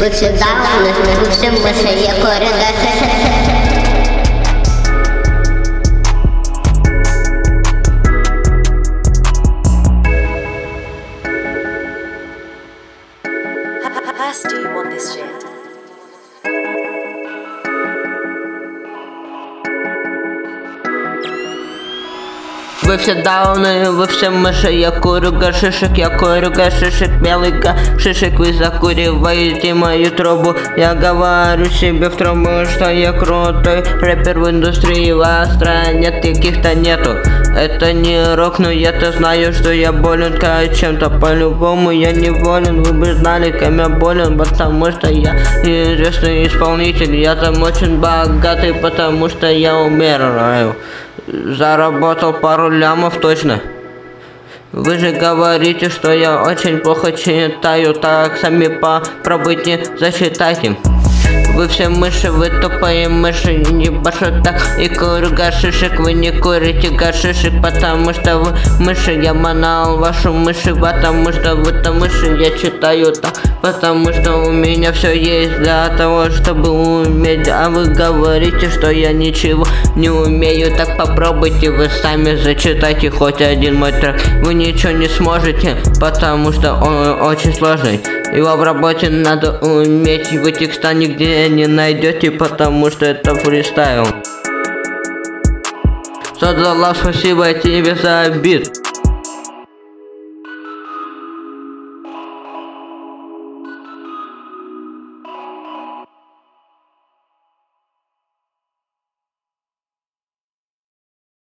Вы все дауны, вы все мыши, я коренга Do you want this shit? Вы все дауны, вы все мыши, я курю гашишек, я курю гашишек, белый гашишек, вы закуриваете мою трубу. Я говорю себе в трубу, что я крутой рэпер в индустрии, в стране каких-то нету. Это не рок, но я-то знаю, что я болен чем-то, по-любому я не болен. Вы бы знали, кем я болен, потому что я известный исполнитель. Я там очень богатый, потому что я умираю. Заработал пару лямов точно. Вы же говорите, что я очень плохо читаю, так сами попробуйте, засчитайте. Вы все мыши, вы тупые мыши, не башут так и курю гашишек. Вы не курите гашишек, потому что вы мыши. Я манал вашу мыши, потому что вы-то мыши. Я читаю так, потому что у меня все есть для того, чтобы уметь. А вы говорите, что я ничего не умею. Так попробуйте, вы сами зачитайте хоть один мой трек. Вы ничего не сможете, потому что он очень сложный. Его в работе надо уметь, вы текста нигде не найдете, потому что это фристайл. Содолав, спасибо тебе за бит.